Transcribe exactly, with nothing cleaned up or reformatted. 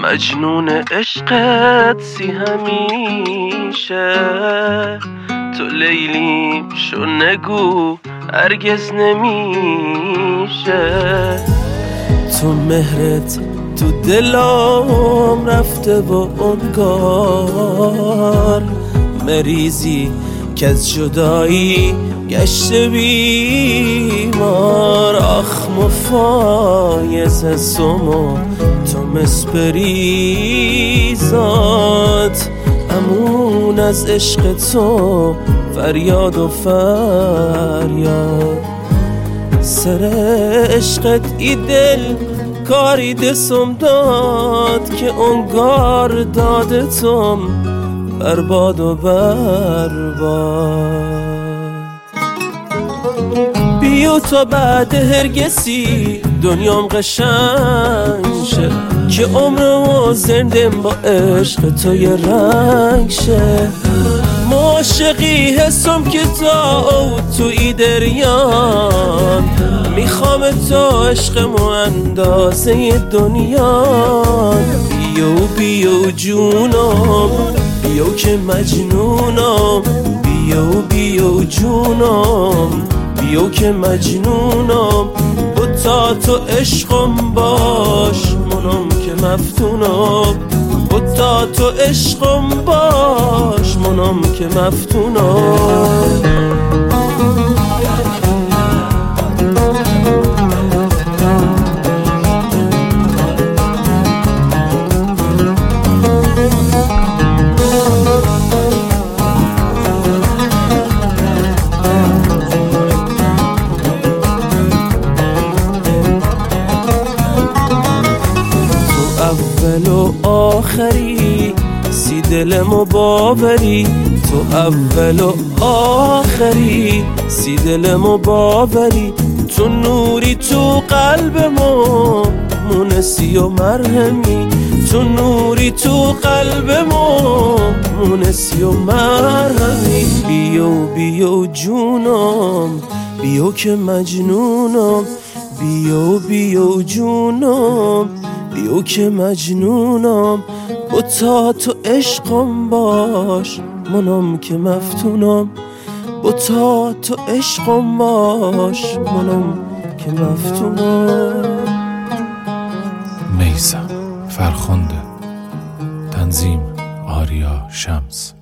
مجنون عشقت سی همیشه، تو لیلیم شو نگو هرگز نمیشه. تو مهرت تو دلم رفته و انگار مریضی که از جدایی گشته بیمار. آخ مفایز سمو تو مسپریزات، امون از عشق تو فریاد و فریاد. سر عشقت ای دل کاری دستم داد که انگار دادتم برباد و برباد. بیو تا بعد هرگسی دنیام قشنگ شه، که عمرم و زندم با عشق تو یه رنگ شه. عاشقی حسم که تا او توی دریان، میخوام تا عشقمو اندازه دنیان. بیو بیو جونم بیو که مجنونم، بیو بیو جونم بیو که مجنونم. بتا تو عشقم باش منم که مفتونم، بتا تو عشقم باش منم که مفتونم. اول و آخری سی دلمو باوری، تو اول و آخری سی دلمو باوری. تو نوری تو قلبمو مونسی و مرهمی، تو نوری تو قلبمو مونسی و مرهمی. بیو بیو جونم بیو که مجنونم، بیو بیو جونم بیو که مجنونم. بتا تو عشقم باش منم که مفتونم، بتا تو عشقم باش منم که مفتونم. میثم فرخنده، تنظیم آریا شمس.